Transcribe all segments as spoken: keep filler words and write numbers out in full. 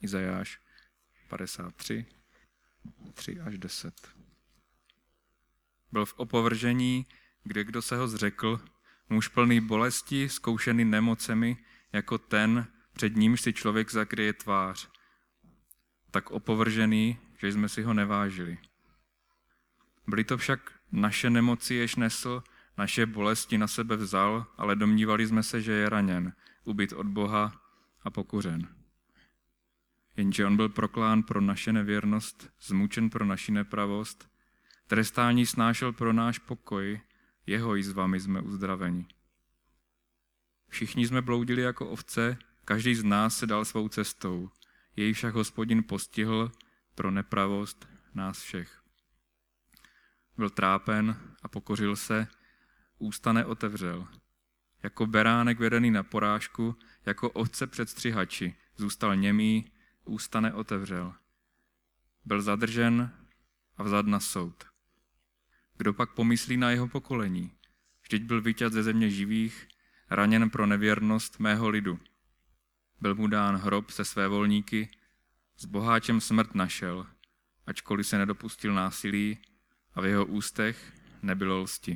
Izajáš padesát tři, tři až deset. Byl v opovržení, kde kdo se ho zřekl, muž plný bolesti, zkoušený nemocemi, jako ten, před nímž si člověk zakryje tvář. Tak opovržený, že jsme si ho nevážili. Byly to však naše nemoci, jež nesl, naše bolesti na sebe vzal, ale domnívali jsme se, že je raněn, ubit od Boha a pokuřen. Jenže on byl proklán pro naše nevěrnost, zmučen pro naši nepravost, trestání snášel pro náš pokoj, jeho jizvami jsme uzdraveni. Všichni jsme bloudili jako ovce, každý z nás se dal svou cestou, jej však Hospodin postihl pro nepravost nás všech. Byl trápen a pokořil se, ústa neotevřel. Jako beránek vedený na porážku, jako ovce před střihači, zůstal němý, ústa neotevřel. Byl zadržen a vzat na soud. Kdo pak pomyslí na jeho pokolení? Vždyť byl vyťat ze země živých, raněn pro nevěrnost mého lidu. Byl mu dán hrob se své volníky, s boháčem smrt našel, ačkoliv se nedopustil násilí a v jeho ústech nebylo lsti.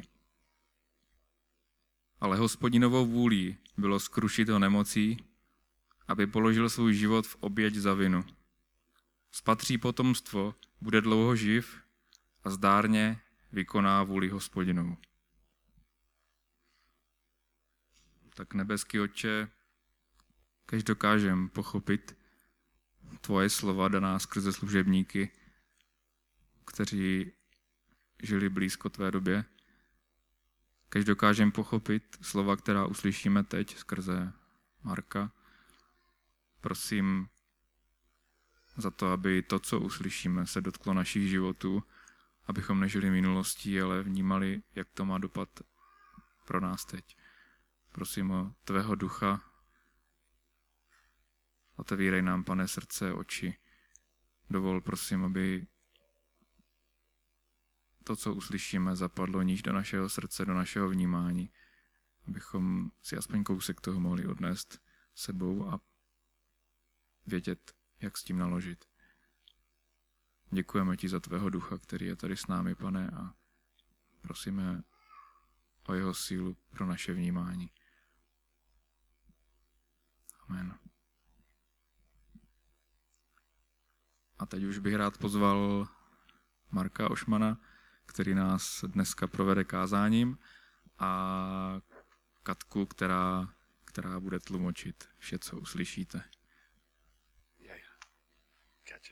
Ale Hospodinovou vůlí bylo skrušit ho nemocí, aby položil svůj život v oběť za vinu. Spatří potomstvo, bude dlouho živ a zdárně vykoná vůli Hospodinovou. Tak nebeský Otče, kež dokážem pochopit tvoje slova daná skrze služebníky, kteří žili blízko tvé době, kež dokážem pochopit slova, která uslyšíme teď skrze Marka. Prosím za to, aby to, co uslyšíme, se dotklo našich životů, abychom nežili minulostí, ale vnímali, jak to má dopad pro nás teď. Prosím o tvého ducha. Otevírej nám, Pane, srdce, oči. Dovol, prosím, aby to, co uslyšíme, zapadlo níž do našeho srdce, do našeho vnímání, abychom si aspoň kousek toho mohli odnést sebou a vědět, jak s tím naložit. Děkujeme ti za tvého ducha, který je tady s námi, Pane, a prosíme o jeho sílu pro naše vnímání. Amen. A teď už bych rád pozval Marka Ošmana, který nás dneska provede kázáním, a Katku, která, která bude tlumočit vše, co uslyšíte. Yeah, yeah. Gotcha.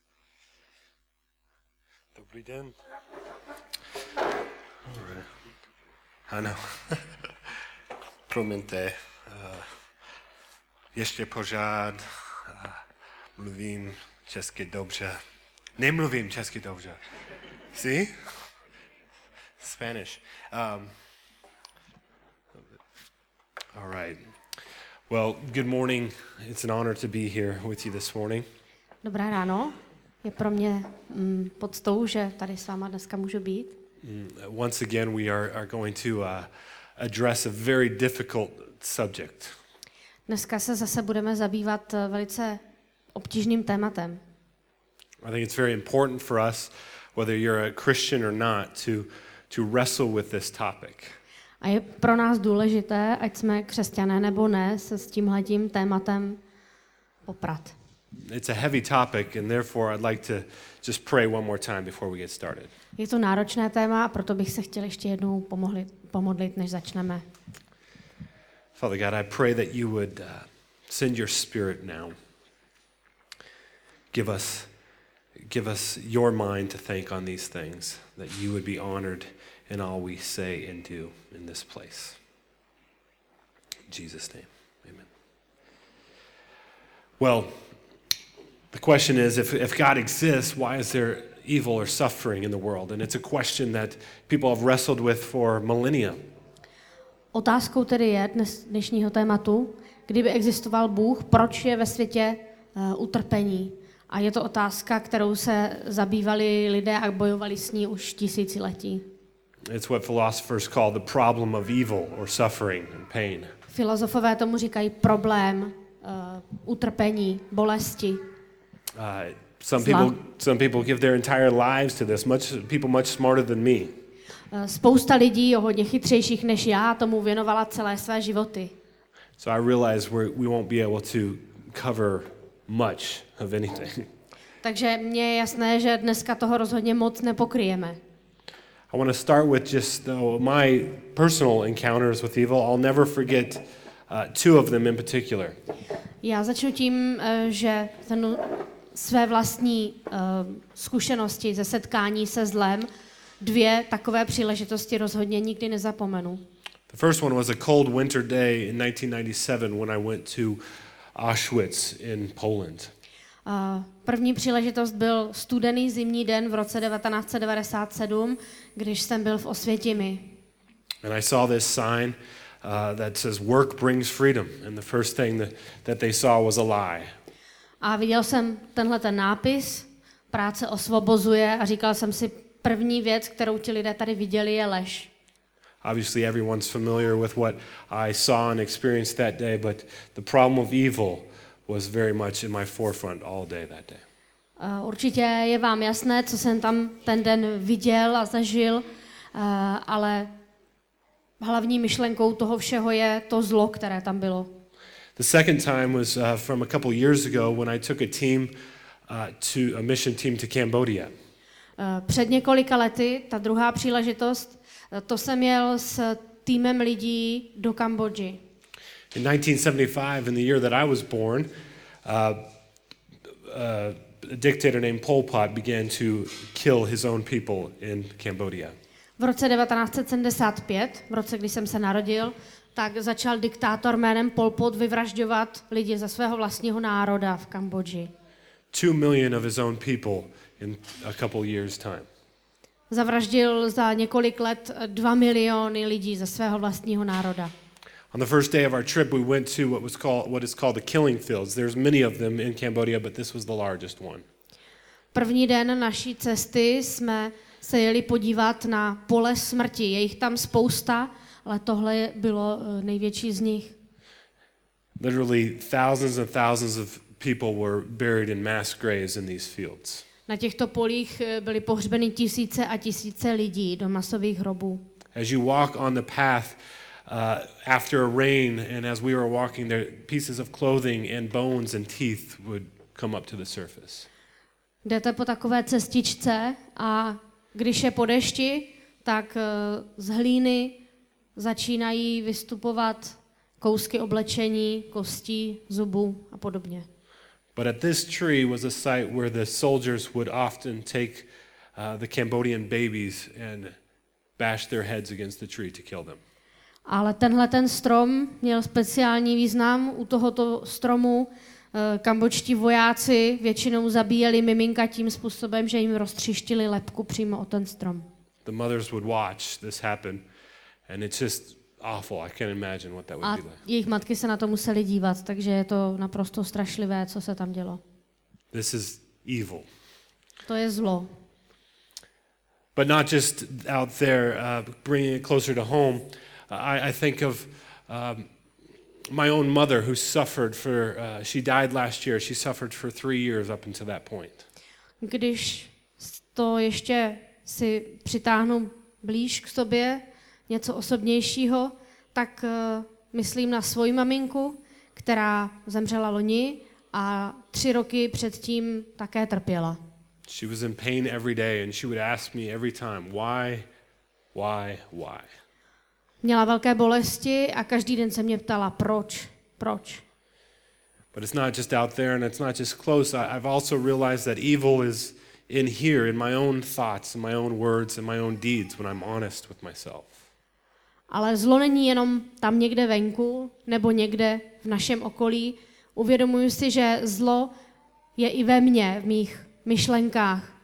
Dobrý den. All right. Ano. Promiňte. Uh, ještě pořád uh, mluvím česky dobře. Nemluvím česky dobře. See? Spanish. Um, all right. Well, good morning. It's an honor to be here with you this morning. Dobré ráno. Je pro mě mm, poctou, že tady s váma dneska můžu být. Mm, once again, we are, are going to uh, address a very difficult subject. Dneska se zase budeme zabývat velice obtížným tématem. I think it's very important for us, whether you're a Christian or not, to, to wrestle with this topic. A je pro nás důležité, ať jsme křesťané nebo ne, se s tímhletím tématem poprat. It's a heavy topic, and therefore I'd like to just pray one more time before we get started. Je to náročné téma, a proto bych se chtěl ještě jednou pomohlit, pomodlit, než začneme. Father God, I pray that you would uh, send your Spirit now. Give us, give us your mind to think on these things, that you would be honored in all we say and do in this place. In Jesus' name, amen. Well, the question is, if, if God exists, why is there evil or suffering in the world? And it's a question that people have wrestled with for millennia. Otázkou tedy je dnes, dnešního tématu, kdyby existoval Bůh, proč je ve světě uh, utrpení? A je to otázka, kterou se zabývali lidé a bojovali s ní už tisíciletí. It's what philosophers call the problem of evil or suffering and pain. Filozofové tomu říkají problém, uh, utrpení, bolesti. Uh, some Zla. people, some people give their entire lives to this. Much people much smarter than me. Spousta lidí, hodně chytřejších než já, tomu věnovala celé své životy. So I realize we we won't be able to cover much of anything. Takže mně je jasné, že dneska toho rozhodně moc nepokryjeme. I want to start with just uh, my personal encounters with evil. I'll never forget uh, two of them in particular. Já začnu tím, eh, že ten své vlastní uh, zkušenosti ze setkání se zlem, dvě takové příležitosti rozhodně nikdy nezapomenu. The first one was a cold winter day in nineteen ninety-seven when I went to Auschwitz in Poland. Uh, první příležitost byl studený zimní den v roce devatenáct set devadesát sedm, když jsem byl v Osvětimi. And I saw this sign uh, that says work brings freedom, and the first thing that, that they saw was a lie. A viděl jsem tenhle ten nápis, práce osvobozuje, a říkal jsem si, první věc, kterou ti lidé tady viděli, je lež. Obviously everyone's familiar with what I saw and experienced that day, but the problem of evil was very much in my forefront all day that day. Uh, určitě je vám jasné, co jsem tam ten den viděl a zažil, uh, ale hlavní myšlenkou toho všeho je to zlo, které tam bylo. The second time was uh, from a couple years ago when I took a team uh, to a mission team to Cambodia. Uh, před několika lety, ta druhá příležitost, uh, to jsem jel s týmem lidí do Kambodži. In nineteen seventy-five, in the year that I was born, uh, uh, a dictator named Pol Pot began to kill his own people in Cambodia. V roce devatenáct set sedmdesát pět, v roce, kdy jsem se narodil, tak začal diktátor jménem Pol Pot vyvražďovat lidi ze svého vlastního národa v Kambodži. Two million of his own people in a couple years' time. Zavraždil za několik let dva miliony lidí ze svého vlastního národa. On the first day of our trip, we went to what was called what is called the killing fields. There's many of them in Cambodia, but this was the largest one. První den naší cesty jsme se jeli podívat na pole smrti. Je jich tam spousta, ale tohle bylo největší z nich. Literally thousands and thousands of people were buried in mass graves in these fields. Na těchto polích byly pohřbeny tisíce a tisíce lidí do masových hrobů. As you walk on the path uh, after a rain, and as we were walking there, pieces of clothing and bones and teeth would come up to the surface. Jdete po takové cestičce a když je po dešti, tak z hlíny začínají vystupovat kousky oblečení, kostí, zubů a podobně. But at this tree was a site where the soldiers would often take uh, the Cambodian babies and bash their heads against the tree to kill them. Ale tenhle ten strom měl speciální význam. U tohoto stromu kambodžští vojáci většinou zabíjeli miminka tím způsobem, že jim roztřištili lebku přímo o ten strom. The mothers would watch this happen, and it's just awful. I can't imagine what that would A be like. jejich matky se na to musely dívat, takže je to naprosto strašlivé, co se tam dělo. This is evil. To je zlo. But not just out there, uh, bringing it closer to home. Uh, I, I think of um, my own mother who suffered for, uh, she died last year. She suffered for three years up until that point. Když to ještě si přitáhnu blíž k sobě, něco osobnějšího, tak uh, myslím na svoji maminku, která zemřela loni a tři roky předtím také trpěla. She was in pain every day, and she would ask me every time, why, why, why? Měla velké bolesti a každý den se mě ptala, proč, proč. But it's not just out there, and it's not just close. I, I've also realized that evil is in here, in my own thoughts, in my own words, in my own deeds, when I'm honest with myself. Ale zlo není jenom tam někde venku nebo někde v našem okolí. Uvědomuji si, že zlo je i ve mně, v mých myšlenkách.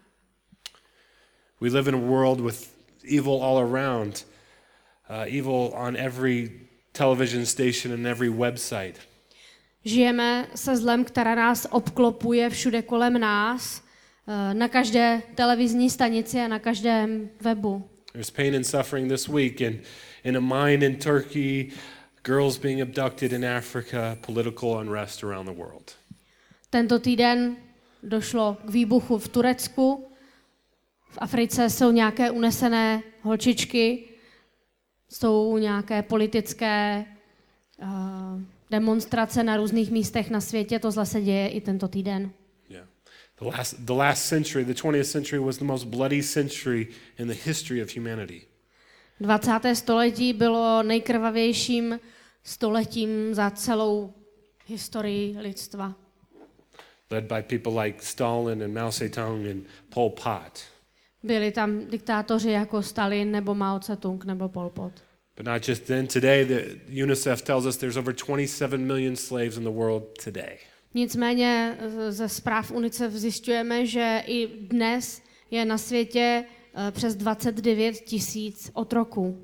We live in a world with evil all around, uh, evil on every television station and every website. Žijeme se zlem, která nás obklopuje všude kolem nás, na každé televizní stanici a na každém webu. There's pain and suffering this week in, in a mine in Turkey, girls being abducted in Africa, political unrest around the world. Tento týden došlo k výbuchu v Turecku. V Africe jsou nějaké unesené holčičky, jsou nějaké politické uh, demonstrace na různých místech na světě. To zase děje i tento týden. Yeah. The last, the last century, the twentieth century was the most bloody century in the history of humanity. dvacáté století bylo nejkrvavějším stoletím za celou historii lidstva. Led by people like Stalin and Mao Zedong and Pol Pot. Byli tam diktátoři jako Stalin nebo Mao Tse-tung nebo Pol Pot. But not just then. Today, the UNICEF tells us there's over twenty-seven million slaves in the world today. Nicméně ze zpráv UNICEF zjišťujeme, že i dnes je na světě přes dvacet devět tisíc otroků.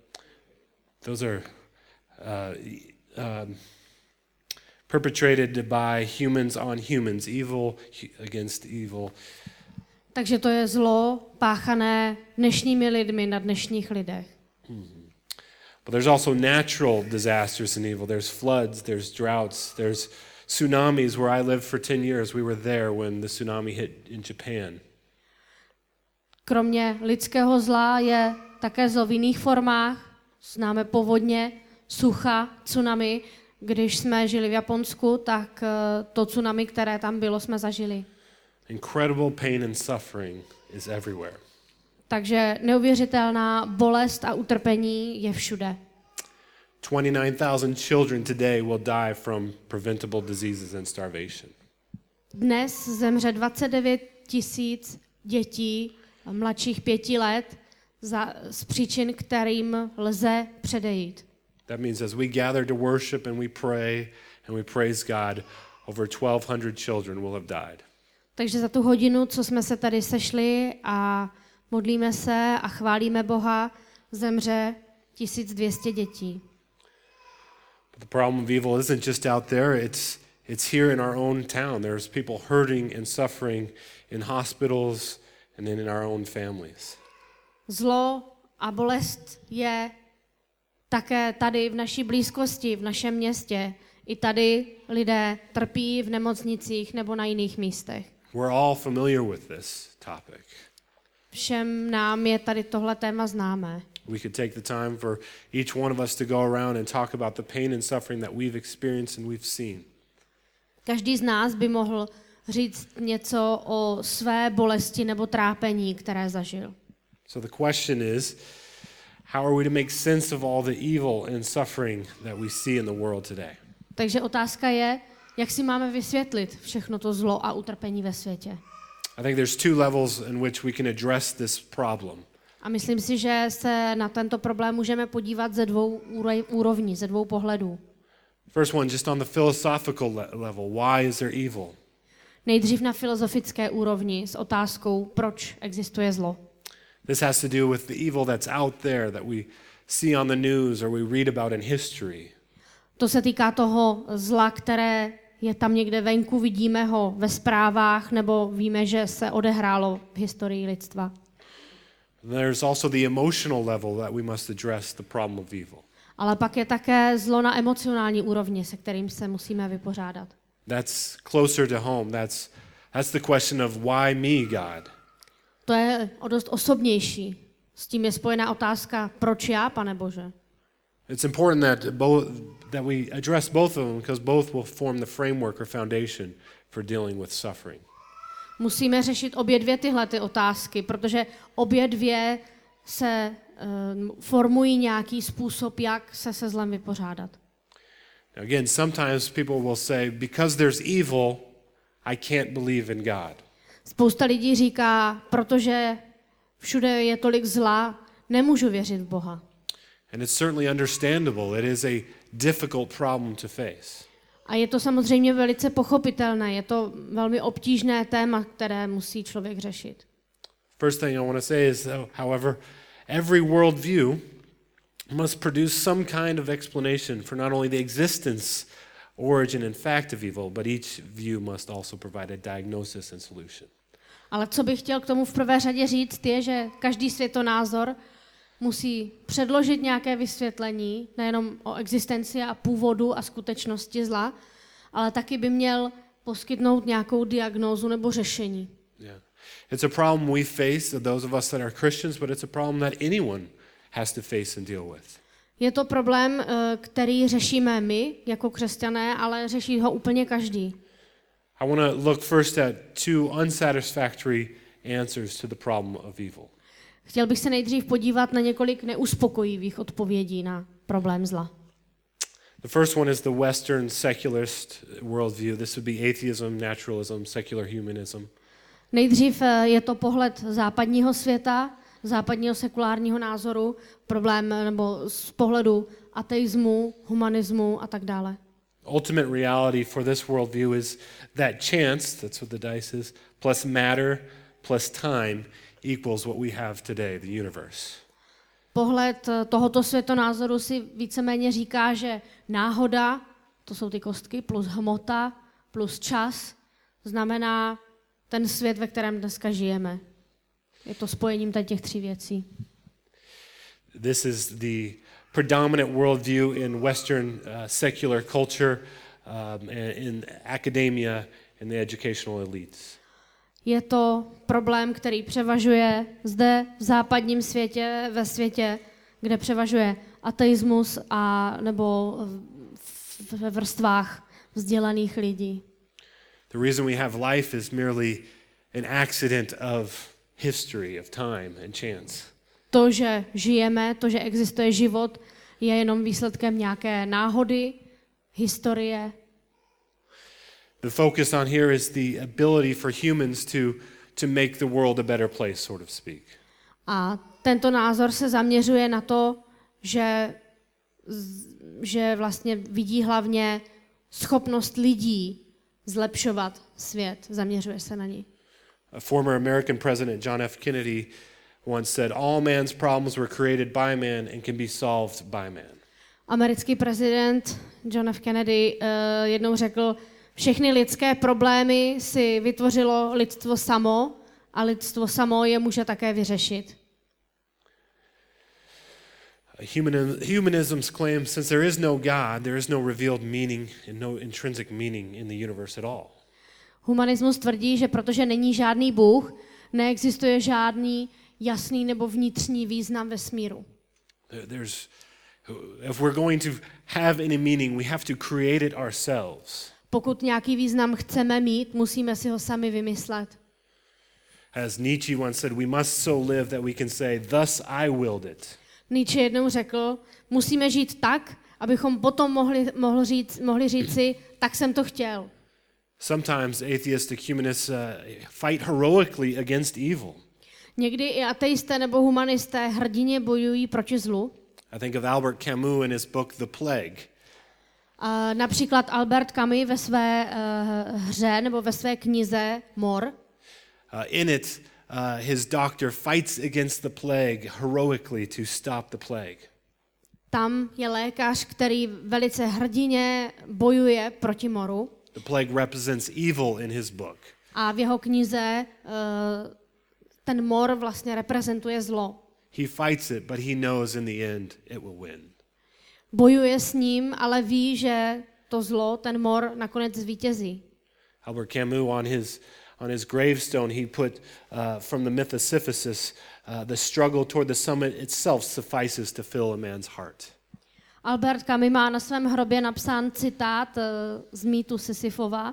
Those are uh, um, perpetrated by humans on humans, evil against evil. Takže to je zlo páchané dnešními lidmi na dnešních lidech. Mm-hmm. But there's also natural disasters and evil. There's floods, there's droughts, there's tsunamis. Where I lived for ten years, we were there when the tsunami hit in Japan. Kromě lidského zla je také zlo v jiných formách. Známe povodně, sucha, tsunami. Když jsme žili v Japonsku, tak to tsunami, které tam bylo, jsme zažili. Incredible pain and suffering is everywhere. Takže neuvěřitelná bolest a utrpení je všude. twenty-nine thousand children today will die from preventable diseases and starvation. Dnes zemře dvacet devět tisíc dětí mladších pěti let za, z příčin, kterým lze předejít. That means as we gather to worship and we pray and we praise God, over twelve hundred children will have died. Takže za tu hodinu, co jsme se tady sešli a modlíme se a chválíme Boha, zemře tisíc dvě stě dětí. But the problem of evil isn't just out there, it's it's here in our own town. There's people hurting and suffering in hospitals and in our own families. Zlo a bolest je také tady v naší blízkosti, v našem městě. I tady lidé trpí v nemocnicích nebo na jiných místech. We're all familiar with this topic. Všem nám je tady tohle téma známé. We could take the time for each one of us to go around and talk about the pain and suffering that we've experienced and we've seen. Každý z nás by mohl říct něco o své bolesti nebo trápení, které zažil. So the question is, how are we to make sense of all the evil and suffering that we see in the world today? Takže otázka je, jak si máme vysvětlit všechno to zlo a utrpení ve světě. I think there's two levels in which we can address this problem. A myslím si, že se na tento problém můžeme podívat ze dvou úrovní, ze dvou pohledů. First one, just on the philosophical le- level. Why is there evil? Nejdřív na filozofické úrovni s otázkou, proč existuje zlo. This has to do with the evil that's out there that we see on the news or we read about in history. To se týká toho zla, které je tam někde venku, vidíme ho ve zprávách nebo víme, že se odehrálo v historii lidstva. There's also the emotional level that we must address the problem of evil. Ale pak je také zlo na emocionální úrovni, se kterým se musíme vypořádat. That's closer to home. That's that's the question of why me, God? To je o dost osobnější. S tím je spojená otázka, proč já, Pane Bože? It's important that both that we address both of them because both will form the framework or foundation for dealing with suffering. Musíme řešit obě dvě tyhle ty otázky, protože obě dvě se um, formují nějaký způsob, jak se se zlem vypořádat. Now again, sometimes people will say, because there's evil, I can't believe in God. Spousta lidí říká, protože všude je tolik zla, nemůžu věřit v Boha. And it's certainly understandable. It is a difficult problem to face. A je to samozřejmě velice pochopitelné, je to velmi obtížné téma, které musí člověk řešit. First thing I want to say is, however, every worldview must produce some kind of explanation for not only the existence, origin, and fact of evil, but each view must also provide a diagnosis and solution. Ale co bych chtěl k tomu v prvé řadě říct, je, že každý světonázor musí předložit nějaké vysvětlení, nejenom o existenci a původu a skutečnosti zla, ale taky by měl poskytnout nějakou diagnózu nebo řešení. Yeah. It's a problem we face, those of us that are Christians, but it's a problem that anyone has to face and deal with. Je to problém, který řešíme my jako křesťané, ale řeší ho úplně každý. I want to look first at two unsatisfactory answers to the problem of evil. Chtěl bych se nejdřív podívat na několik neuspokojivých odpovědí na problém zla. The first one is the Western secularist worldview. This would be atheism, naturalism, secular humanism. Nejdřív je to pohled západního světa, západního sekulárního názoru, problém nebo z pohledu ateismu, humanismu a tak dále. Ultimate reality for this worldview is that chance, that's what the dice is, plus matter plus time equals what we have today, the universe. Pohled tohoto světonázoru si víceméně říká, že náhoda, to jsou ty kostky, plus hmota, plus čas, znamená ten svět, ve kterém dneska žijeme. Je to spojením těch tří věcí. This is the predominant worldview in Western uh, secular culture, um, in academia, in the educational elites. Je to problém, který převažuje zde v západním světě, ve světě, kde převažuje ateismus a nebo ve vrstvách vzdělaných lidí. The reason we have life is merely an accident of history, of time and chance. To, že žijeme, to, že existuje život, je jenom výsledkem nějaké náhody, historie. The focus on here is the ability for humans to, to make the world a better place, sort of speak. A tento názor se zaměřuje na to, že, že vlastně vidí hlavně schopnost lidí zlepšovat svět, zaměřuje se na ní. A former American president John F. Kennedy once said, all man's problems were created by man and can be solved by man. Americký prezident John F. Kennedy uh, jednou řekl, všechny lidské problémy si vytvořilo lidstvo samo a lidstvo samo je může také vyřešit. Humanism's claim, since there is no God, there is no revealed meaning and no intrinsic meaning in the universe at all. Humanismus tvrdí, že protože není žádný Bůh, neexistuje žádný jasný nebo vnitřní význam vesmíru. There's, if we're going to have any meaning, we have to create it ourselves. Pokud nějaký význam chceme mít, musíme si ho sami vymyslet. As Nietzsche once said, we must so live that we can say, thus I willed it. Nietzsche jednou řekl, musíme žít tak, abychom potom mohli, mohli, říct, mohli říci, tak jsem to chtěl. Sometimes atheistic humanists uh, fight heroically against evil. Někdy i ateisté nebo humanisté hrdině bojují proti zlu. I think of Albert Camus in his book The Plague. Uh, například Albert Camus ve své uh, hře nebo ve své knize Mor. Uh, in it, uh, his doctor fights against the plague heroically to stop the plague. Tam je lékař, který velice hrdině bojuje proti moru. The plague represents evil in his book. A v jeho knize uh, ten mor vlastně reprezentuje zlo. He fights it, but he knows in the end it will win. Bojuje s ním, ale ví, že to zlo, ten mor nakonec zvítězí. Albert Camus on his on his gravestone he put uh, from the myth of Sisyphus, uh, the struggle toward the summit itself suffices to fill a man's heart. Albert Camus má na svém hrobě napsán citát uh, z mýtu Sisyfova.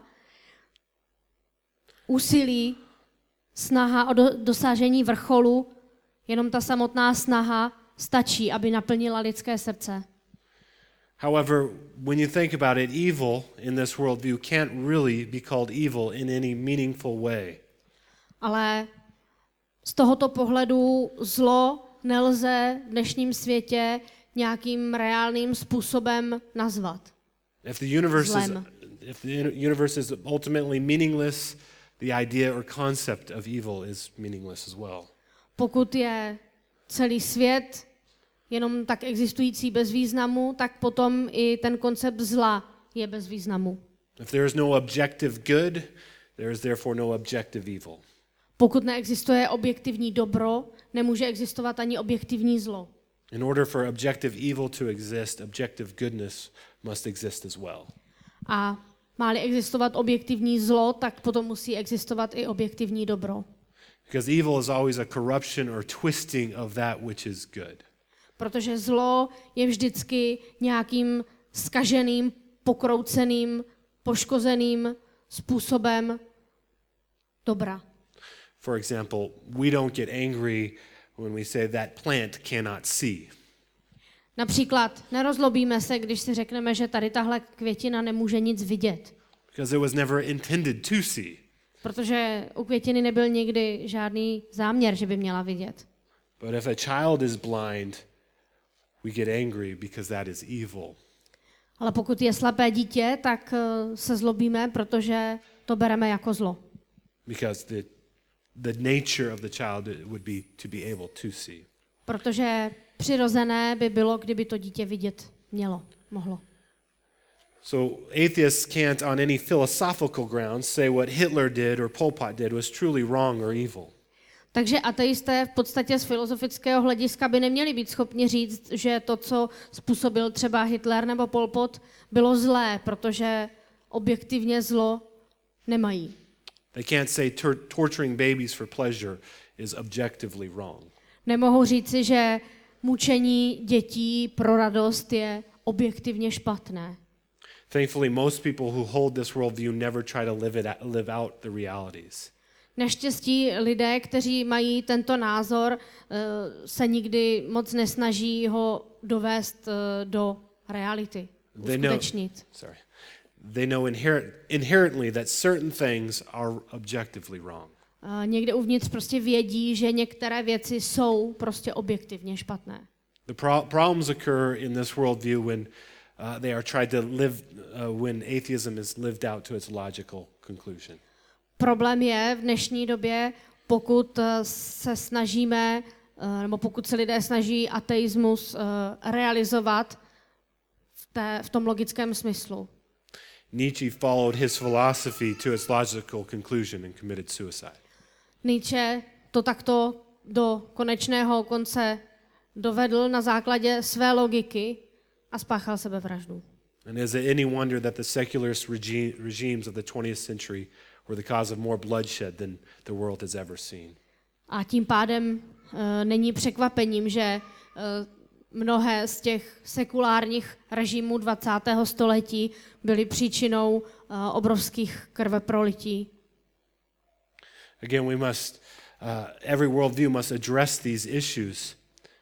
Úsilí, snaha o do, dosažení vrcholu, jenom ta samotná snaha stačí, aby naplnila lidské srdce. However, when you think about it, evil in this worldview can't really be called evil in any meaningful way. Ale z tohoto pohledu zlo nelze v dnešním světě nějakým reálným způsobem nazvat. If the universe is, Zlem. if the universe is ultimately meaningless, the idea or concept of evil is meaningless as well. Pokud je celý svět jenom tak existující bez významu, tak potom i ten koncept zla je bez významu. If there is no objective good, there is therefore no objective evil. Pokud neexistuje objektivní dobro, nemůže existovat ani objektivní zlo. In order for objective evil to exist, objective goodness must exist as well. A Má-li existovat objektivní zlo, tak potom musí existovat i objektivní dobro. Because evil is always a corruption or twisting of that which is good. Protože zlo je vždycky nějakým zkaženým, pokrouceným, poškozeným způsobem dobra. For example, we don't get angry when we say that plant cannot see. Například nerozlobíme se, když si řekneme, že tady tahle květina nemůže nic vidět. Because it was never intended to see. Protože u květiny nebyl nikdy žádný záměr, že by měla vidět. But if a child is blind, we get angry because that is evil. Ale pokud je slepé dítě, tak se zlobíme, protože to bereme jako zlo. Because the, the nature of the child would be to be able to see. Protože přirozené by bylo, kdyby to dítě vidět mělo, mohlo. So atheists can't on any philosophical grounds say what Hitler did or Pol Pot did was truly wrong or evil. Takže ateisté v podstatě z filozofického hlediska by neměli být schopni říct, že to, co způsobil třeba Hitler nebo Pol Pot, bylo zlé, protože objektivně zlo nemají. They can't say tor- torturing babies for pleasure is objectively wrong. Nemohou říci, že mučení dětí pro radost je objektivně špatné. Thankfully, most people who hold this worldview never try to live it, live out the realities. Naštěstí lidé, kteří mají tento názor, se nikdy moc nesnaží ho dovést do reality, uskutečnit. Sorry. They know inherent, inherently that certain things are objectively wrong. Někde uvnitř prostě vědí, že některé věci jsou prostě objektivně špatné. The pro- problems occur in this worldview when uh, they are tried to live, uh, when atheism is lived out to its logical conclusion. Problém je v dnešní době, pokud se snažíme, nebo pokud se lidé snaží ateismus realizovat v, té, v tom logickém smyslu. Nietzsche followed his philosophy to its logical conclusion and committed suicide. Nietzsche to takto do konečného konce dovedl na základě své logiky a spáchal sebevraždu. And is it any wonder that the secularist regi- regimes of the twentieth century were the cause of more bloodshed than the world has ever seen? A tím pádem uh, není překvapením, že uh, mnohé z těch sekulárních režimů dvacátého století byly příčinou uh, obrovských krveprolití. Again, we must, uh, every worldview must address these issues.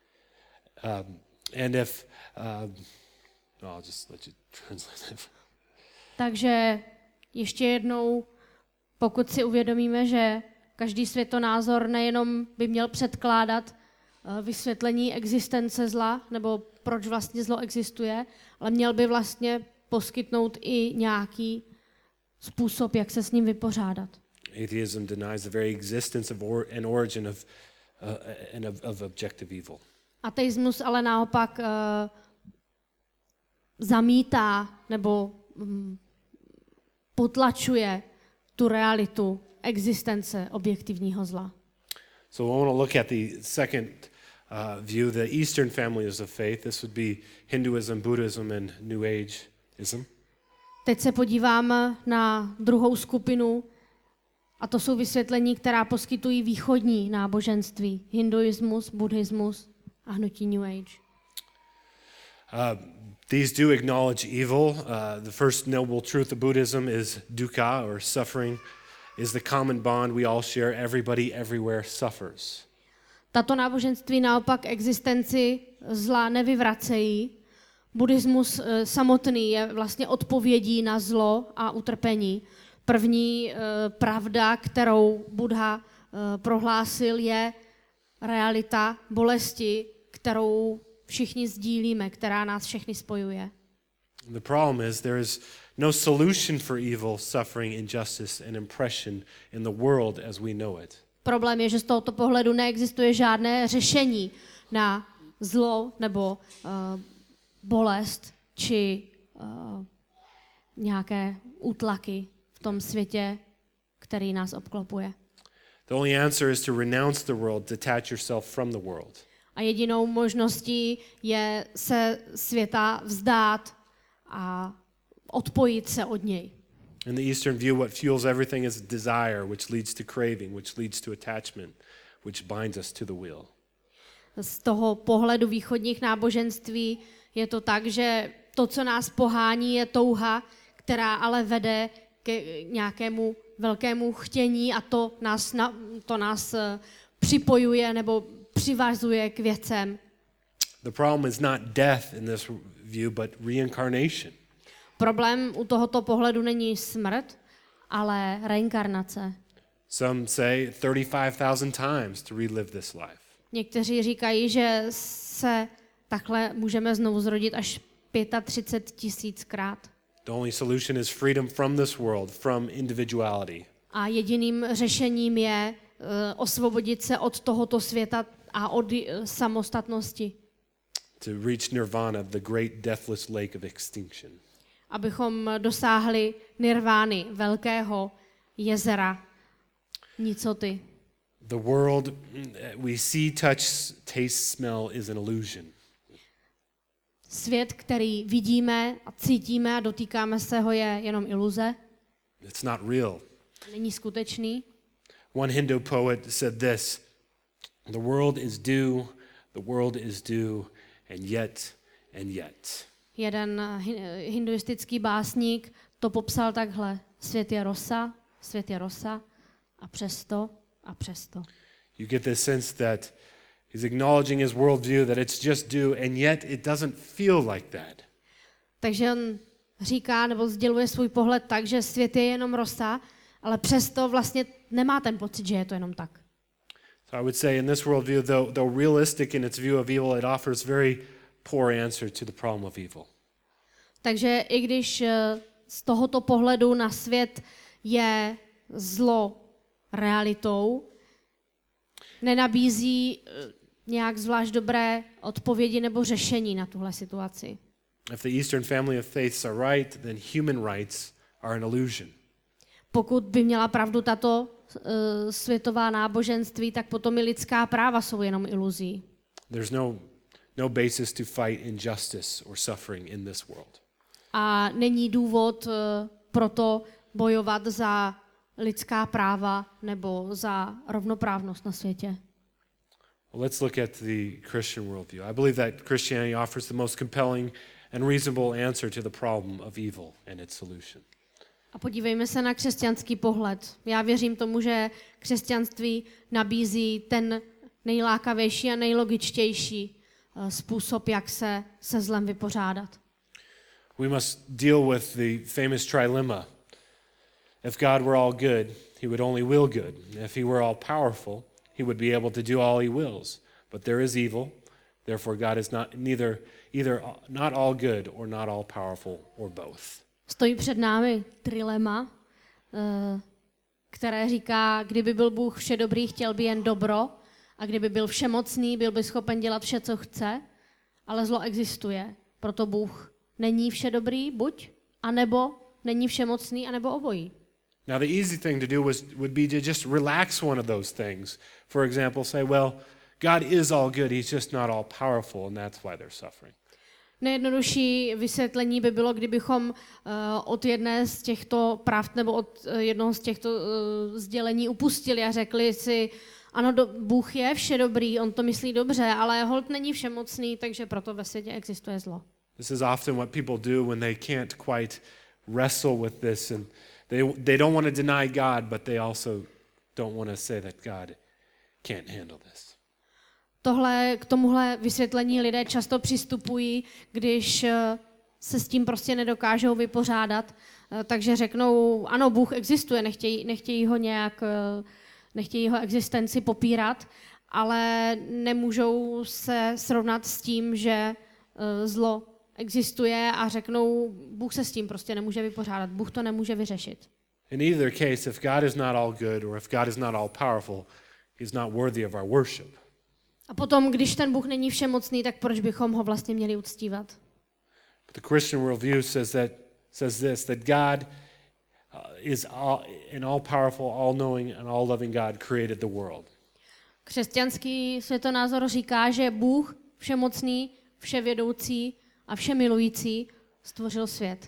Um, and if, um, no, I'll just let you translate it. Takže ještě jednou, pokud si uvědomíme, že každý světonázor nejenom by měl předkládat uh, vysvětlení existence zla, nebo proč vlastně zlo existuje, ale měl by vlastně poskytnout i nějaký způsob, jak se s ním vypořádat. Atheism denies the very existence of or, and origin of, uh, and of, of objective evil. Ateismus ale naopak uh, zamítá nebo um, potlačuje tu realitu existence objektivního zla. So I want to look at the second uh, view, the Eastern families of faith. This would be Hinduism, Buddhism, and New Ageism. Teď se podívám na druhou skupinu, a to jsou vysvětlení, která poskytují východní náboženství. Hinduismus, buddhismus a hnutí New Age. Uh, these do acknowledge evil. Uh, the first noble truth of Buddhism is dukkha, or suffering, is the common bond we all share. Everybody, everywhere suffers. Tato náboženství naopak existenci zla nevyvracejí. Buddhismus e, samotný je vlastně odpovědí na zlo a utrpení. První e, pravda, kterou Buddha e, prohlásil, je realita bolesti, kterou všichni sdílíme, která nás všechny spojuje. The problem is there is no solution for evil, suffering, injustice, and oppression in the world as we know it. Problém je, že z tohoto pohledu neexistuje žádné řešení na zlo nebo uh, bolest či uh, nějaké útlaky v tom světě, který nás obklopuje. The only answer is to renounce the world, detach yourself from the world. A jedinou možností je se světa vzdát a odpojit se od něj. In the Eastern view, what fuels everything is desire, which leads to craving, which leads to attachment, which binds us to the wheel. Z toho pohledu východních náboženství je to tak, že to, co nás pohání, je touha, která ale vede k nějakému velkému chtění a to nás, na, to nás připojuje nebo přivazuje k věcem. The problem is not death in this view, but reincarnation. Problém u tohoto pohledu není smrt, ale reinkarnace. Some say thirty-five thousand times to relive this life. Někteří říkají, že se takhle můžeme znovu zrodit až třicet pět tisíckrát. The only solution is freedom from this world, from individuality. A jediným řešením je uh, osvobodit se od tohoto světa a od uh, samostatnosti. To reach nirvana, the great deathless lake of extinction. Abychom dosáhli nirvány, velkého jezera nicoty. The world we see, touch, taste, smell is an illusion. Svět, který vidíme a cítíme a dotýkáme se ho, je jenom iluze. It's not real. Není skutečný. One Hindu poet said this: "The world is dew, the world is dew, and yet, and yet." Jeden hinduistický básník to popsal takhle. Svět je rosa, svět je rosa a přesto a přesto. You get this sense that he's acknowledging his worldview, that it's just dew, and yet it doesn't feel like that. Takže on říká nebo sděluje svůj pohled tak, že svět je jenom rosa, ale přesto vlastně nemá ten pocit, že je to jenom tak. So I would say in this worldview, though, though realistic in its view of evil, it offers very poor answer to the problem of evil. Takže i když z tohoto pohledu na svět je zlo realitou, nenabízí nějak zvlášť dobré odpovědi nebo řešení na tuhle situaci. If the Eastern family of faiths are right, then human rights are an illusion. Pokud by měla pravdu tato uh, světová náboženství, tak potom i lidská práva jsou jenom iluzí. There's no no basis to fight injustice or suffering in this world. A není důvod uh, pro to bojovat za lidská práva nebo za rovnoprávnost na světě. Well, let's look at the Christian worldview. I believe that Christianity offers the most compelling and reasonable answer to the problem of evil and its solution. A podívejme se na křesťanský pohled. Já věřím tomu, že křesťanství nabízí ten nejlákavější a nejlogičtější uh, způsob, jak se se zlem vypořádat. We must deal with the famous trilemma. If God were all good, he would only will good. If he were all powerful, he would be able to do all he wills. But there is evil, therefore God is not neither either not all good or not all powerful or both. Stojí před námi trilema, které říká, kdyby byl Bůh všedobrý, chtěl by jen dobro, a kdyby byl všemocný, byl by schopen dělat vše, co chce, ale zlo existuje. Proto Bůh není všedobrý, buď, anebo není všemocný, anebo obojí. Now the easy thing to do was, would be to just relax one of those things. For example, say, well, God is all good, he's just not all powerful, and that's why they're suffering. Nejjednodušší vysvětlení by bylo, kdybychom uh, od jedné z těchto pravd nebo od uh, jednoho z těchto uh, sdělení upustili a řekli si, ano, do, Bůh je všedobrý, on to myslí dobře, ale holt není všemocný, takže proto ve světě existuje zlo. This is often what people do when they can't quite wrestle with this, and they they don't want to deny God, but they also don't want to say that God can't handle this. Tohle, k tomuhle vysvětlení lidé často přistupují, když se s tím prostě nedokážou vypořádat, takže řeknou, ano, Bůh existuje, nechtějí, nechtějí ho nějak, nechtějí jeho existenci popírat, ale nemůžou se srovnat s tím, že zlo existuje a řeknou, Bůh se s tím prostě nemůže vypořádat, Bůh to nemůže vyřešit. In either case, if God is not all good or if God is not all powerful, he's not worthy of our worship. A potom, když ten Bůh není všemocný, tak proč bychom ho vlastně měli uctívat? But the Christian worldview says that says this, that God uh, is all, an all-powerful, all-knowing, and all-loving God created the world. Křesťanský světonázor říká, že Bůh všemocný, vševědoucí a všemilující stvořil svět.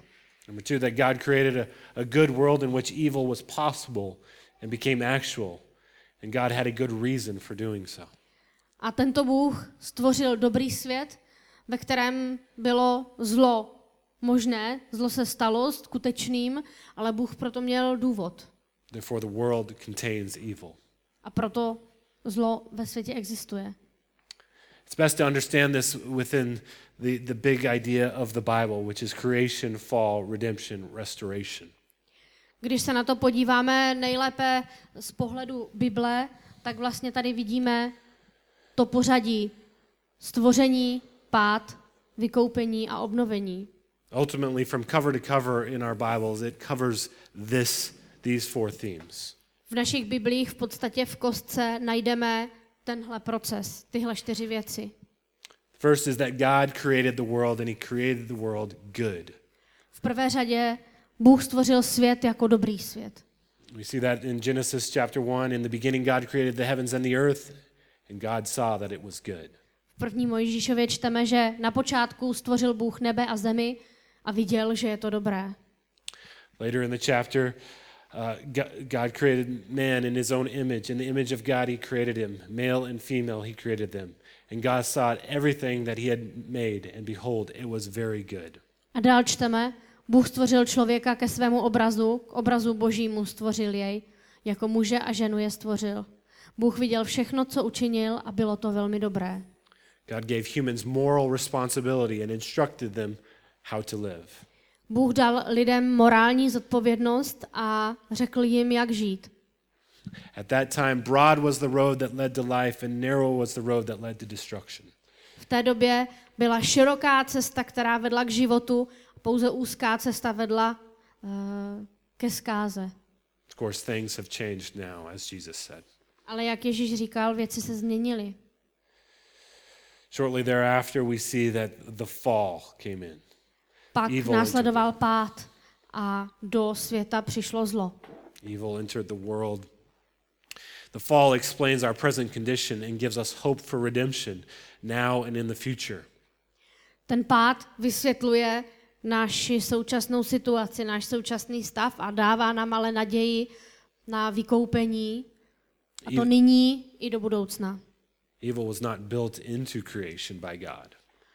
Number two, that God created a, a good world in which evil was possible and became actual. And God had a good reason for doing so. A tento Bůh stvořil dobrý svět, ve kterém bylo zlo možné, zlo se stalo skutečným, ale Bůh proto měl důvod. Therefore the world contains evil. A proto zlo ve světě existuje. It's best to understand this within the, the big idea of the Bible, which is creation, fall, redemption, restoration. Když se na to podíváme nejlépe z pohledu Bible, tak vlastně tady vidíme to pořadí stvoření, pád, vykoupení a obnovení. Ultimately, from cover to cover in our Bibles, it covers this, these four themes. V našich Biblích v podstatě v kostce najdeme tenhle proces, tyhle čtyři věci. First is that God created the world and he created the world good. V prvé řadě Bůh stvořil svět jako dobrý svět. We see that in Genesis chapter one. In the beginning God created the heavens and the earth, and God saw that it was good. V první Mojžíšově čteme, že na počátku stvořil Bůh nebe a zemi a viděl, že je to dobré. Later in the chapter, uh, God created man in his own image. In the image of God he created him. Male and female he created them. And God saw everything that he had made, and behold, it was very good. A dál čteme, Bůh stvořil člověka ke svému obrazu, k obrazu Božímu stvořil jej, jako muže a ženu je stvořil. Bůh viděl všechno, co učinil, a bylo to velmi dobré. God gave humans moral responsibility and instructed them how to live. Bůh dal lidem morální zodpovědnost a řekl jim, jak žít. At that time, broad was the road that led to life, and narrow was the road that led to destruction. V té době byla široká cesta, která vedla k životu, a pouze úzká cesta vedla uh, ke zkáze. Of course, things have changed now, as Jesus said. Ale jak Ježíš říkal, věci se změnily. Shortly thereafter, we see that the fall came in. Pak Evil následoval pád a do světa přišlo zlo. Evil entered the world. The fall explains our present condition and gives us hope for redemption now and in the future. Ten pád vysvětluje naši současnou situaci, náš současný stav a dává nám ale naději na vykoupení, a to nyní i do budoucna. Evil was not built into creation by God.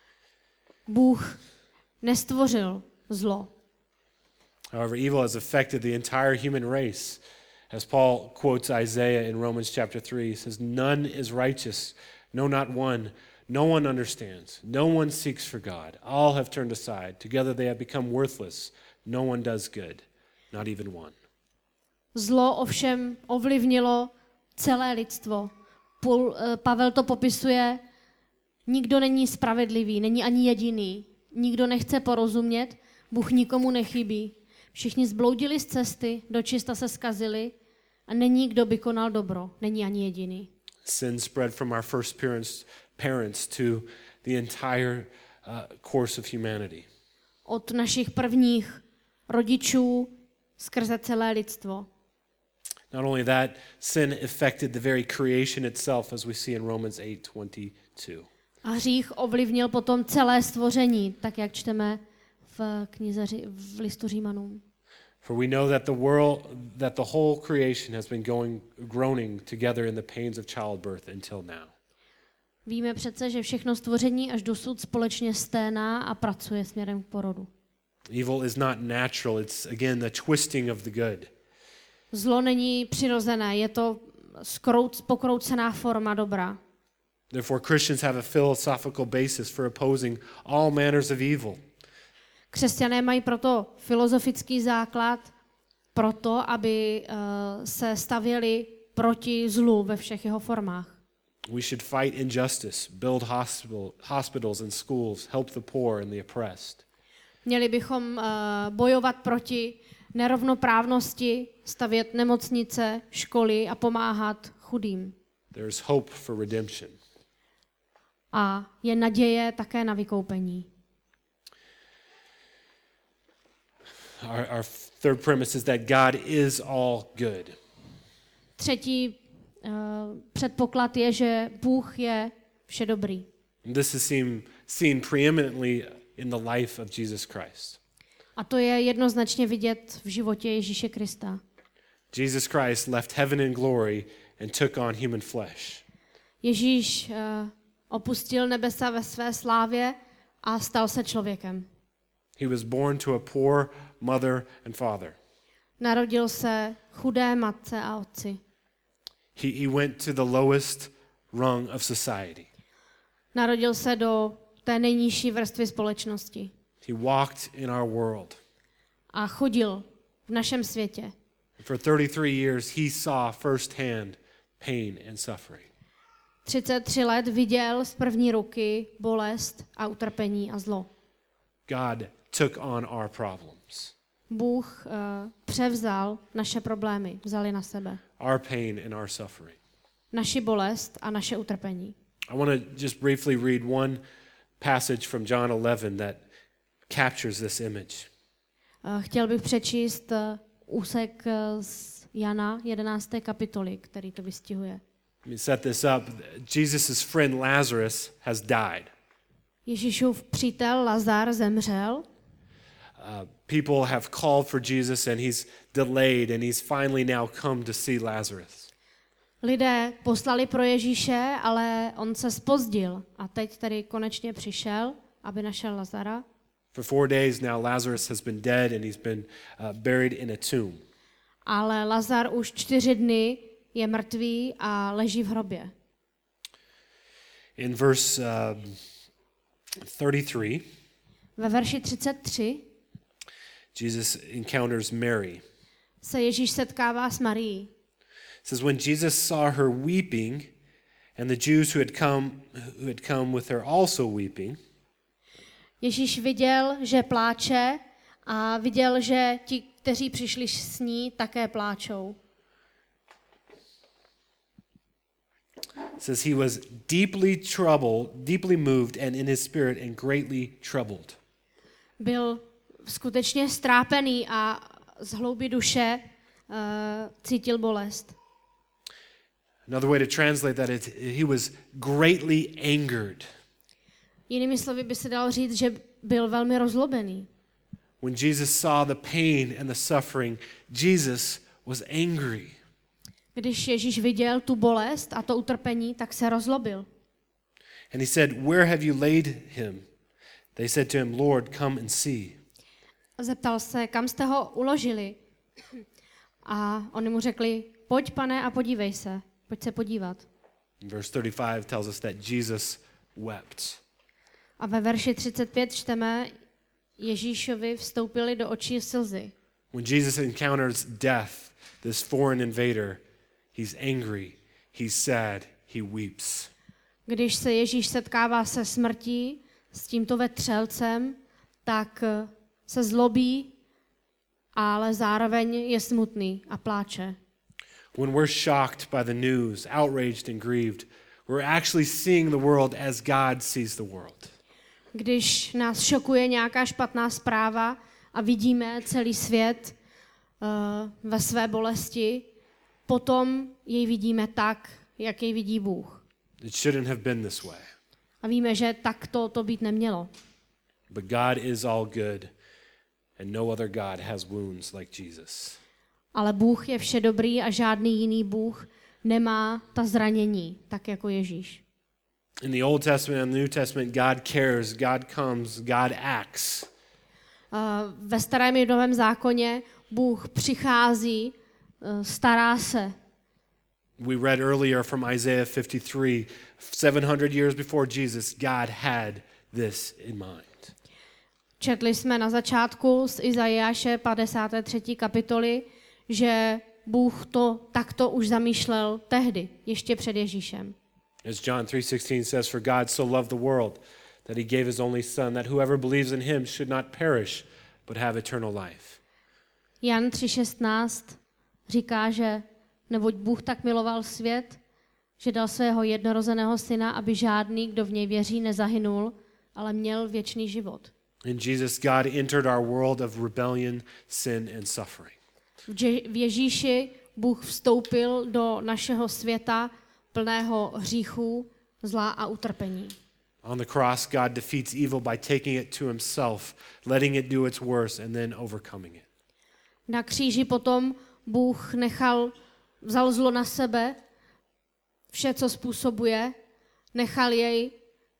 Bůh nestvořil zlo. However, evil has affected the entire human race. As Paul quotes Isaiah in Romans chapter three, he says, "None is righteous, no, not one. No one understands. No one seeks for God. All have turned aside. Together they have become worthless. No one does good, not even one." Zlo ovšem ovlivnilo celé lidstvo. Pul, Pavel to popisuje, nikdo není spravedlivý, není ani jediný. Nikdo nechce porozumět, Bůh nikomu nechybí. Všichni zbloudili z cesty, dočista se zkazili a není, kdo by konal dobro, není ani jediný. Sin spread from our first parents, parents to the entire uh, course of humanity. Od našich prvních rodičů skrze celé lidstvo. Not only that, sin affected the very creation itself, as we see in Romans eight twenty-two. A hřích ovlivnil potom celé stvoření, tak jak čteme v knize v listu Římanům. For we know that the world, that the whole creation has been going, groaning together in the pains of childbirth until now. Víme přece, že všechno stvoření až dosud společně sténá a pracuje směrem k porodu. Evil is not natural, it's again the twisting of the good. Zlo není přirozené, je to skrouc, pokroucená forma dobra. Therefore, Christians have a philosophical basis for opposing all manners of evil. Křesťané mají proto filozofický základ proto, aby uh, se stavěli proti zlu ve všech jeho formách. We should fight injustice, build hospital, hospitals and schools, help the poor and the oppressed. Měli bychom uh, bojovat proti nerovnoprávnosti, stavět nemocnice, školy a pomáhat chudým. There is hope for redemption. A je naděje také na vykoupení. Our, our third premise is that God is all good. Třetí uh, předpoklad je, že Bůh je vše dobrý. And this is seen, seen preeminently in the life of Jesus Christ. A A to je jednoznačně vidět v životě Ježíše Krista. Jesus Christ left heaven in glory and took on human flesh. Ježíš uh, opustil nebesa ve své slávě a stal se člověkem. He was born to a poor mother and father. Narodil se chudé matce a otci. He, he went to the lowest rung of society. Narodil se do té nejnižší vrstvy společnosti. He walked in our world. A chodil v našem světě. For thirty-three years, he saw firsthand pain and suffering. třicet tři let viděl z první ruky bolest a utrpení a zlo. God took on our problems, Bůh uh, převzal naše problémy, vzali na sebe. our pain and our suffering. Naši bolest a naše utrpení. I want to just briefly read one passage from John eleven that captures this image. Uh, chtěl bych přečíst uh, úsek uh, z Jana jedenácté kapitoly, který to vystihuje. Let me set this up. Jesus' friend Lazarus has died. Ježíšův přítel Lazar zemřel. Uh, people have called for Jesus and he's delayed and he's finally now come to see Lazarus. Lidé poslali pro Ježíše, ale on se zpozdil a teď tady konečně přišel, aby našel Lazara. For four days now, Lazarus has been dead and he's been uh, buried in a tomb. Ale Lazar už čtyři dny je mrtvý a leží v hrobě. In verse uh, thirty-three, Ve verši třicet tři Jesus encounters Mary. se Ježíš setkává s Marií. It says, when Jesus saw her weeping, and the Jews who had come who had come with her also weeping, Ježíš viděl, že pláče a viděl, že ti, kteří přišli s ní, také pláčou. it says he was deeply troubled, deeply moved, and in his spirit, and greatly troubled. Byl skutečně strápený a z hloubi duše uh, cítil bolest. Another way to translate that is he was greatly angered. Jinými slovy by se dalo říct, že byl velmi rozlobený. When Jesus saw the pain and the suffering, Jesus was angry. Když Ježíš viděl tu bolest a to utrpení, tak se rozlobil. And he said, "Where have you laid him?" They said to him, "Lord, come and see." A zeptal se, kam jste ho uložili? A oni mu řekli, pojď, pane, a podívej se. Pojď se podívat. Verse thirty-five tells us that Jesus wept. A ve verši třicet pět čteme, Ježíšovi vstoupily do očí slzy. When Jesus encounters death, this foreign invader, he's angry, he's sad, he weeps. Když se Ježíš setkává se smrtí, s tímto vetřelcem, tak se zlobí, ale zároveň je smutný a pláče. When we're shocked by the news, outraged and grieved, we're actually seeing the world as God sees the world. Když nás šokuje nějaká špatná zpráva a vidíme celý svět uh, ve své bolesti, potom jej vidíme tak, jak jej vidí Bůh. It shouldn't have been this way. A víme, že tak to, to být nemělo. But God is all good, and no other God has wounds like Jesus. Ale Bůh je vše dobrý a žádný jiný Bůh nemá ta zranění, tak jako Ježíš. In the Old Testament and the New Testament, God cares, God comes, God acts. Uh, ve starém i novém zákoně Bůh přichází, uh, stará se. We read earlier from Isaiah fifty-three, seven hundred years before Jesus, God had this in mind. Četli jsme na začátku z Izajáše padesáté třetí kapitoly, že Bůh to takto už zamýšlel tehdy, ještě před Ježíšem. As John three sixteen says, for God so loved the world that he gave his only son, that whoever believes in him should not perish, but have eternal life. Jan tři šestnáct říká, že neboť Bůh tak miloval svět, že dal svého jednorozeného syna, aby žádný, kdo v něj věří, nezahynul, ale měl věčný život. In Jesus, God entered our world of rebellion, sin, and suffering. V Ježíši Bůh vstoupil do našeho světa plného hříchů, zla a utrpení. On the cross, God defeats evil by taking it to himself, letting it do its worst, and then overcoming it. Na kříži potom Bůh nechal, vzal zlo na sebe, vše, co způsobuje, nechal jej,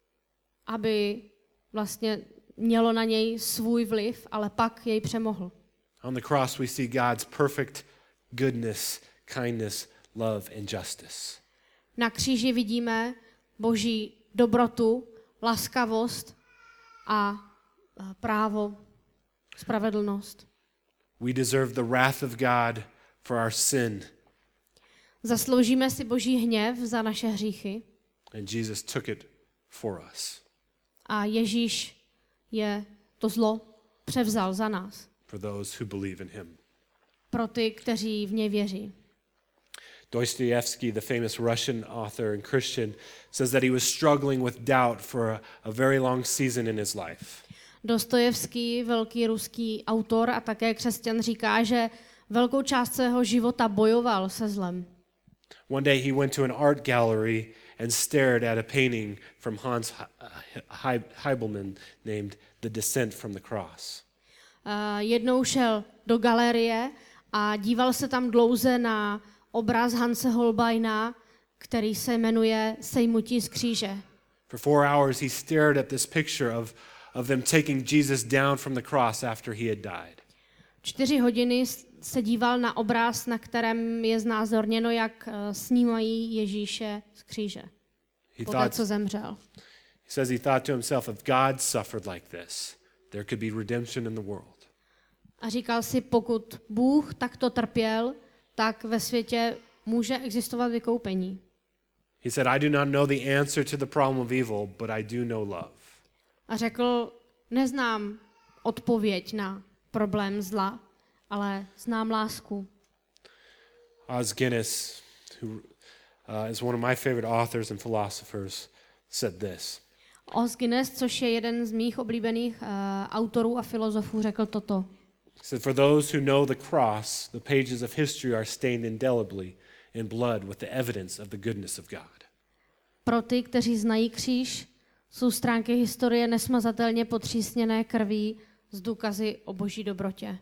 aby vlastně mělo na něj svůj vliv, ale pak jej přemohl. On the cross, we see God's perfect goodness, kindness, love, and justice. Na kříži vidíme Boží dobrotu, laskavost a právo, spravedlnost. We deserve the wrath of God for our sin, Zasloužíme si Boží hněv za naše hříchy and Jesus took it for us, a Ježíš je to zlo převzal za nás, for those who believe in him. pro ty, kteří v něj věří. Dostoevsky, the famous Russian author and Christian, says that he was struggling with doubt for a, a very long season in his life. Dostojevský, velký ruský autor a také křesťan, říká, že velkou část svého života bojoval se zlem. One day he went to an art gallery and stared at a painting from Hans Heibelmann named The Descent from the Cross. Uh, jednou šel do galerie a díval se tam dlouze na obraz Hanse Holbeina, který se jmenuje Sejmutí z kříže. For four hours he stared at this picture of, of them taking Jesus down from the cross after he had died. Čtyři hodiny se díval na obraz, na kterém je znázorněno, jak snímají Ježíše z kříže. He Poté, thought, co zemřel. he says he thought to himself, if God suffered like this, there could be redemption in the world. A říkal si, pokud Bůh takto trpěl, tak ve světě může existovat vykoupení. He said, I do not know the answer to the problem of evil, but I do know love. A řekl, neznám odpověď na problém zla, ale znám lásku. Os Guinness, who uh, is one of my favorite authors and philosophers, said this. Os Guinness, což je jeden z mých oblíbených uh, autorů a filozofů, řekl toto. He said, for those who know the cross, the pages of history are stained indelibly in blood with the evidence of the goodness of God. Pro ty, kteří znají kříž, jsou stránky historie nesmazatelně potřísněné krví z důkazy o Boží dobrotě.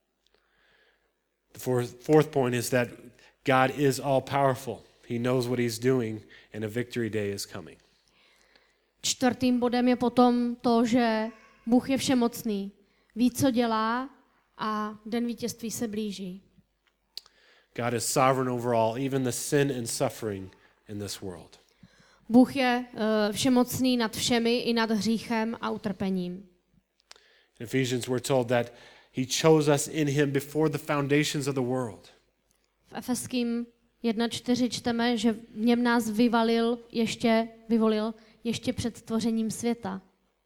The fourth, fourth point is that God is all powerful. He knows what he's doing and a victory day is coming. Čtvrtým bodem je potom to, že Bůh je všemocný, ví, co dělá a den vítězství se blíží. God is sovereign over all, even the sin and suffering in this world. Bůh je uh, všemocný nad všemi i nad hříchem a utrpením. In Ephesians we're told that he chose us in him before the foundations of the world. V Efeským jedna čtyři čteme, že v něm nás vyvalil ještě, vyvolil ještě před stvořením světa.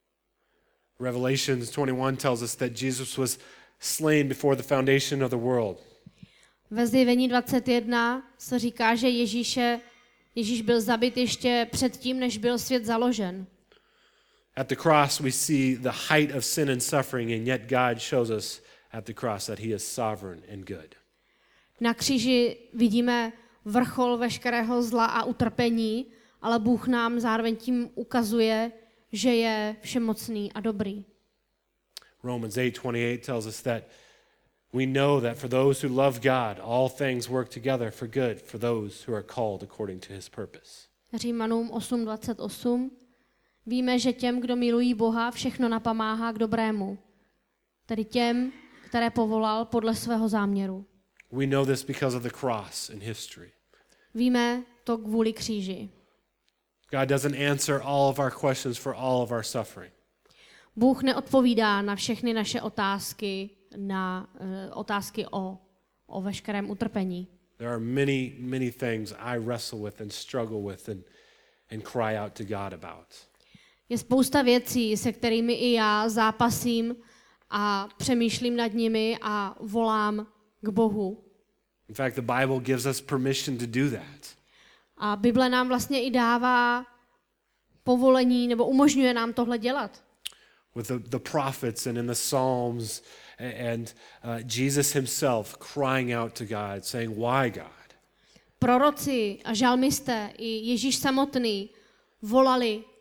Revelations twenty-one tells us that Jesus was slain before the foundation of the world. Ve Zjevení dvacet jedna se říká, že Ježíše, Ježíš byl zabit ještě předtím, než byl svět založen. At the cross we see the height of sin and suffering, and yet God shows us at the cross that he is sovereign and good. Na kříži vidíme vrchol veškerého zla a utrpení, ale Bůh nám zároveň tím ukazuje, že je všemocný a dobrý. Romans eight twenty-eight tells us that we know that for those who love God, all things work together for good for those who are called according to his purpose. Římanům osm dvacet osm. Víme, že těm, kdo milují Boha, všechno napomáhá k dobrému. Tedy těm, které povolal podle svého záměru. We know this because of the cross in history. Víme to kvůli kříži. God doesn't answer all of our questions for all of our suffering. Bůh neodpovídá na všechny naše otázky, na uh, otázky o, o veškerém utrpení. There are many, many things I wrestle with and struggle with and, and cry out to God about. Je spousta věcí, se kterými i já zápasím a přemýšlím nad nimi a volám k Bohu. In fact, the Bible gives us permission to do that. A Bible nám vlastně i dává povolení nebo umožňuje nám tohle dělat. With the, the prophets and in the Psalms and uh, Jesus himself crying out to God, saying, why God? Proroci a žalmisté i Ježíš samotný volali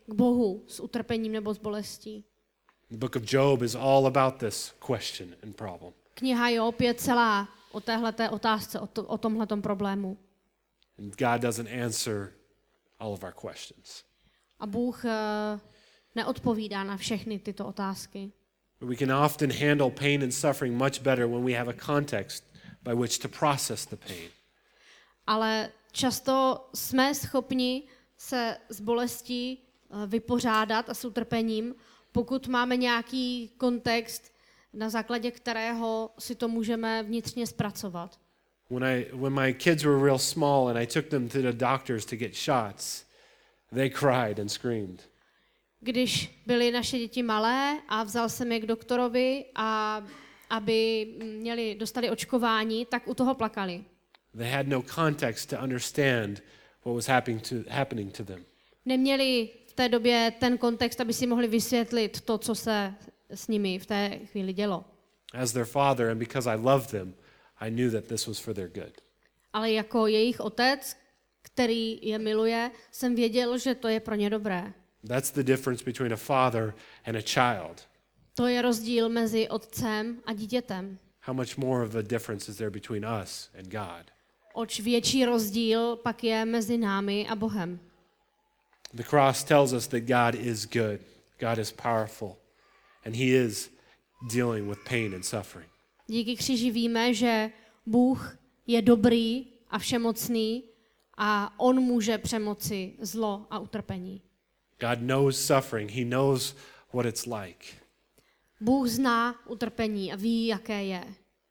k Bohu s utrpením nebo s bolestí. The book of Job is all about this question and problem. Kniha Job je celá o téhleté otázce, o, to, o tomhletom problému. And God doesn't answer all of our questions. A Bůh uh, neodpovídá na všechny tyto otázky. But we can often handle pain and suffering much better when we have a context by which to process the pain. Ale často jsme schopni se s bolestí uh, vypořádat a s utrpením, pokud máme nějaký kontext, na základě kterého si to můžeme vnitřně zpracovat. When I when my kids were real small and I took them to the doctors to get shots, they cried and screamed. Když byly naše děti malé a vzal jsem je k doktorovi, a aby měli, dostali očkování, tak u toho plakali. They had no context to understand what was happening to happening to them. Neměli v té době ten kontext, aby si mohli vysvětlit to, co se s nimi v té chvíli dělo. As their father and because I loved them, I knew that this was for their good. Ale jako jejich otec, který je miluje, jsem věděl, že to je pro ně dobré. That's the difference between a father and a child. To je rozdíl mezi otcem a dítětem. How much more of a difference is there between us and God? Oč větší rozdíl pak je mezi námi a Bohem. The cross tells us that God is good, God is powerful, and he is dealing with pain and suffering. Díky kříži víme, že Bůh je dobrý a všemocný a on může přemoci zlo a utrpení. God knows suffering. He knows what it's like. Bůh zná utrpení a ví, jaké je.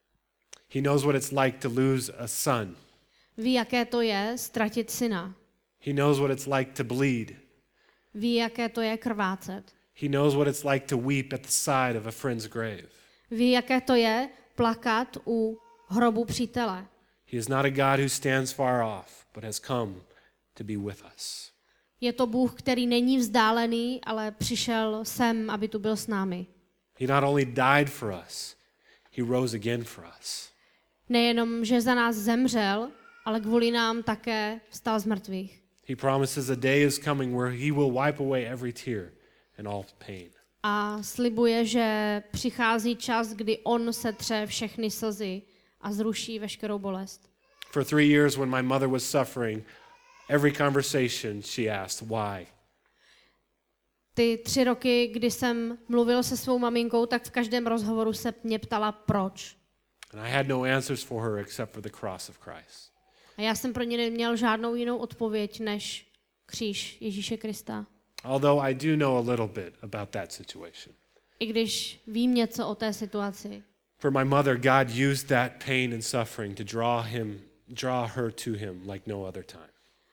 He knows what it's like to lose a son. Ví, jaké to je ztratit syna. He knows what it's like to bleed. Ví, jaké to je krvácet. He knows what it's like to weep at the side of a friend's grave. Ví, jaké to je plakat u hrobu přítele. He is not a God who stands far off, but has come to be with us. Je to Bůh, který není vzdálený, ale přišel sem, aby tu byl s námi. He not only died for us, he rose again for us. Nejenom, že za nás zemřel, ale kvůli nám také vstal z mrtvých. He promises a day is coming where he will wipe away every tear and all pain. A slibuje, že přichází čas, kdy on setře všechny slzy a zruší veškerou bolest. For three years when my mother was suffering, every conversation she asked, why? Ty tři roky, kdy jsem mluvil se svou maminkou, tak v každém rozhovoru se mě ptala, proč. And I had no answers for her except for the cross of Christ. A já jsem pro ně neměl žádnou jinou odpověď, než kříž Ježíše Krista. Although I do know a little bit about that situation. I když vím něco o té situaci. For my mother, God used that pain and suffering to draw him, draw her to him like no other time.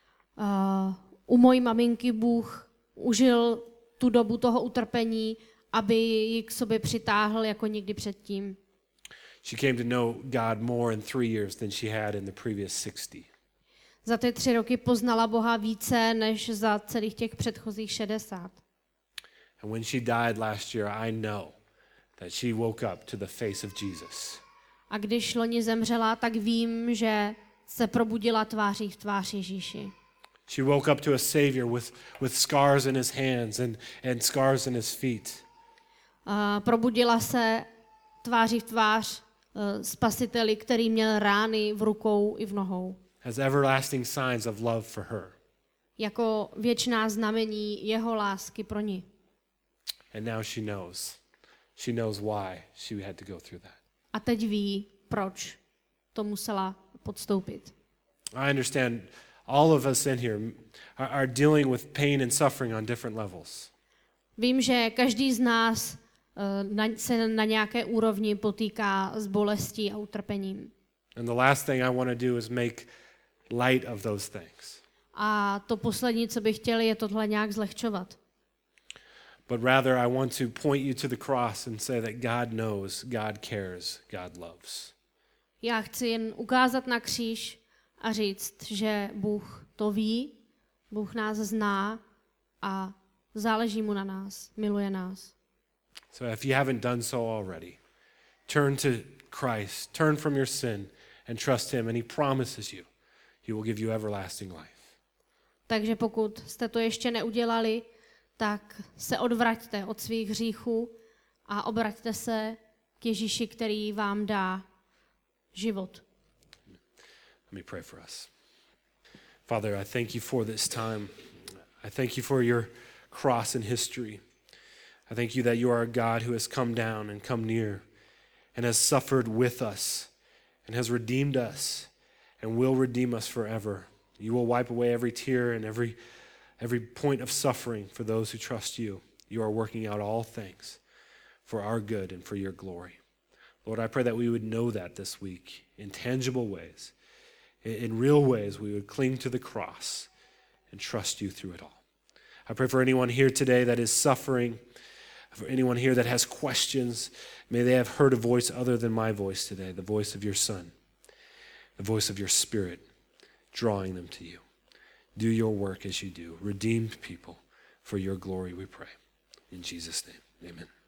Uh, u mojí maminky Bůh užil tu dobu toho utrpení, aby ji k sobě přitáhl jako nikdy předtím. She came to know God more in three years than she had in the previous sixty. Za ty tři roky poznala Boha více, než za celých těch předchozích šedesát. And when she died last year, I know that she woke up to the face of Jesus. A když loni zemřela, tak vím, že se probudila tváří v tvář Ježíši. She woke up to a Savior with, with scars in his hands and, and scars in his feet. Uh, probudila se tváří v tvář uh, spasiteli, který měl rány v rukou i v nohou. Has everlasting signs of love for her. Jako věčná znamení jeho lásky pro ní. And now she knows. She knows why she had to go through that. A teď ví, proč to musela podstoupit. I understand all of us in here are, are dealing with pain and suffering on different levels. Vím, že každý z nás uh, na, se na nějaké úrovni potýká s bolestí a utrpením. And the last thing I want to do is make light of those things. A to poslední, co bych chtěl, je tohle nějak zlehčovat. But rather I want to point you to the cross and say that God knows, God cares, God loves. Já chci jen ukázat na kříž a říct, že Bůh to ví, Bůh nás zná a záleží mu na nás, miluje nás. So if you haven't done so already, turn to Christ, turn from your sin and trust him, and he promises you, he will give you everlasting life. Takže pokud jste to ještě neudělali, tak se odvraťte od svých hříchů a obraťte se k Ježíši, který vám dá život. Let me pray for us. Father, I thank you for this time. I thank you for your cross in history. I thank you that you are a God who has come down and come near and has suffered with us and has redeemed us and will redeem us forever. You will wipe away every tear and every, every point of suffering for those who trust you. You are working out all things for our good and for your glory. Lord, I pray that we would know that this week in tangible ways. In real ways, we would cling to the cross and trust you through it all. I pray for anyone here today that is suffering, for anyone here that has questions. May they have heard a voice other than my voice today, the voice of your Son, the voice of your Spirit, drawing them to you. Do your work as you do. Redeemed people for your glory, we pray. In Jesus' name, amen.